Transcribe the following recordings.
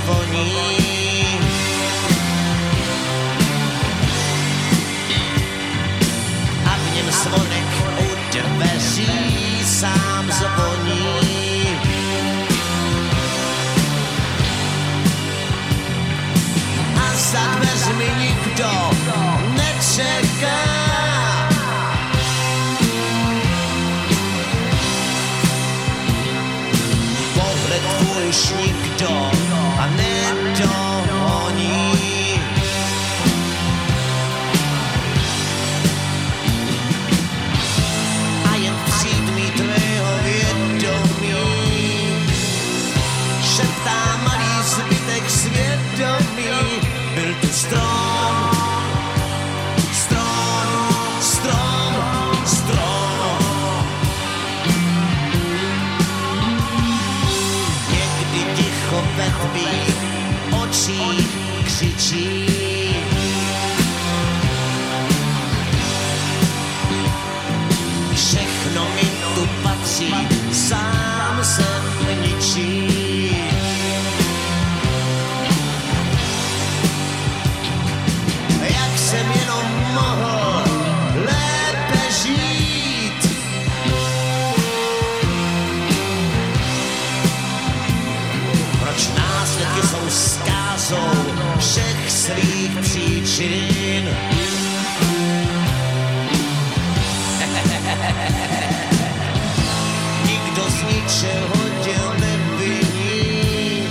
voní. A v něm zvonek u dveří sám zvoní. A za dveřmi nikdo nečeká. Pohled tvůj už nikdo a nedohoní. A jen přídmí tvého vědomí šeptá malý zbytek svědomí. Byl tu strom, strom, strom, strom. Někdy ticho ve tvých očích křičí. Všechno mi tu patří, sám jsem ničí. Jak jsem jenom mohl lépe žít. Proč následky jsou zkázou všech svých příčin? Nikdo z ničeho tě neviní,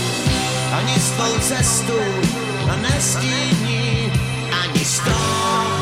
ani svou cestu nestíní, ani strom.